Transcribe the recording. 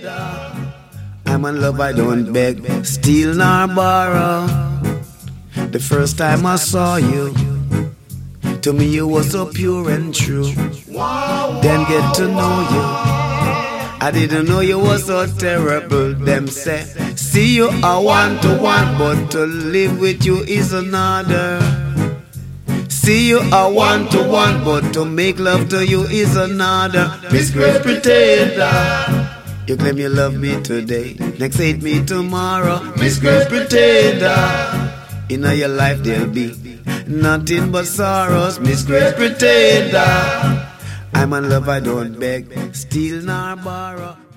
pretender. I'm in love, I don't beg, steal nor borrow. The first time I saw you, to me you were so pure and true. Then get to know you, I didn't know you were so terrible. Them say, see you are one to one, but to live with you is another. See you are one to one, but to make love to you is another. Miss Great Pretender, you claim you love me today, next hate me tomorrow. Miss Great Pretender, in your life there'll be nothing but sorrows. Miss Great Pretender, I'm in love, I don't beg, steal nor borrow.